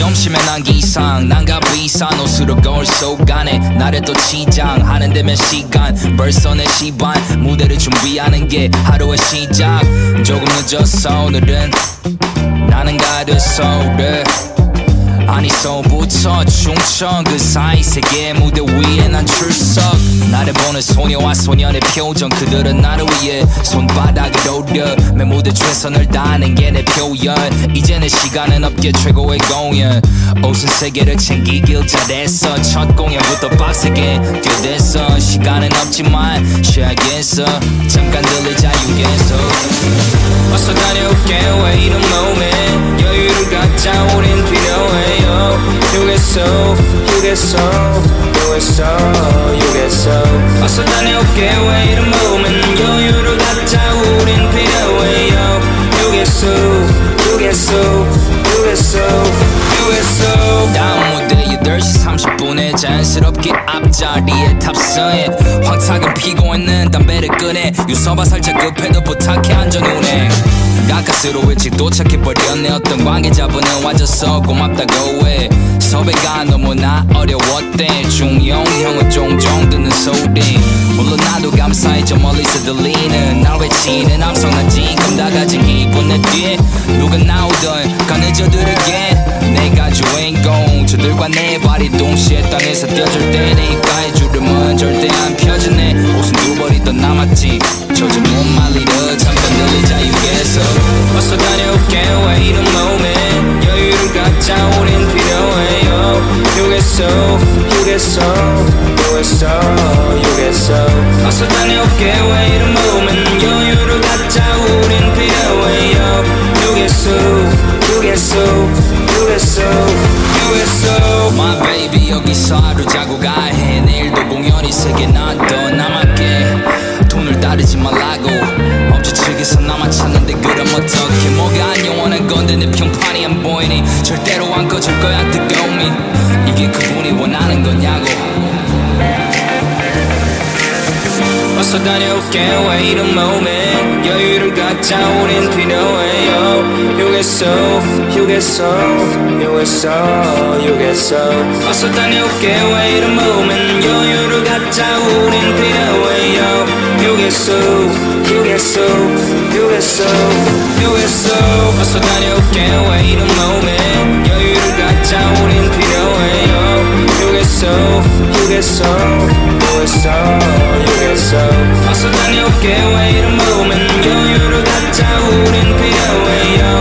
점심에 난 기상 난가 비싼 옷으로 거울 속 안에 나를 또 치장하는 데면 시간 벌써 4시 반 무대를 준비하는 게 하루의 시작 조금 늦었어 오늘은 나는 가르소를 아니서부터 충청 그 사이 세계 무대 위에 난 출석 나를 보는 소녀와 소년의 표정 그들은 나를 위해 손바닥을 오려 매 무대 최선을 다하는 게 내 표현 이제 내 시간은 없게 최고의 공연 옷은 세 개를 챙기길 잘했어 첫 공연부터 빡세게 뛰어댔어 시간은 없지만 쉬어야겠어 잠깐 들리자 휴게소 어서 다녀올게 wait a moment 여유를 갖자 우린 필요해 휴게소 휴게소 휴게소 휴게소 어서 다녀올게 wait a moment 여유를 갖자 우린 필요해 휴게소 휴게소 휴게소 휴게소 다음 무대 8시 30분에 자연스럽게 앞자리에 탑승해 황탁은 피고 있는 담배를 끄네 유서봐 살짝 급해도 부탁해 안전운행 가까스로 일찍 도착해버렸네 어떤 관계자분은 와줘서 고맙다고 해 섭외가 너무나 어려웠대 중형 형은 종종 듣는 소리 물론 나도 감사해 저 멀리서 들리는 날 외치는 함성난 지금 다 가진 기분 내 뒤에 누가 나오던 가늦어들에게 내가 주인공 저들과 내 발이 동시에 땅에서 뛰어줄 때 내 입가에 주름은 절대 안 펴지네 옷은 두 벌이 더 남았지 젖은 못 말리듯 잠깐 들리자 휴게소 어서 다녀올게 wait a moment 여유를 갖자 우린 필요해요 휴게소 휴게소 휴게소 휴게소 어서 다녀올게 wait a moment 여유를 갖자 우린 필요해요 휴게소 휴게소 휴게소 휴게소 My baby 여기서 하루 자고 가해 내일도 공연이 3개나 더 남았게 돈을 따르지 말라고 엄지척에서 나만 찾는데 그럼 어떡해 뭐가 안 영원한 건데 내 평판이 안 보이니 절대로 안 꺼질 거야 뜨거움이 이게 그분이 원하는 거냐고 어서 다녀올게 wait a moment 여유를 갖자 우린 필요해요 휴게소 휴게소 휴게소 휴게소 어서 다녀올게 wait a moment 여유를 갖자 우린 필요해요 휴게소 휴게소 휴게소 휴게소 어서 다녀올게 wait a moment 여유를 갖자 우린 필요해요 휴게소 휴게소 휴게소 휴게소 어서 다녀올게 wait a moment 여유를 갖자 우린 필요해요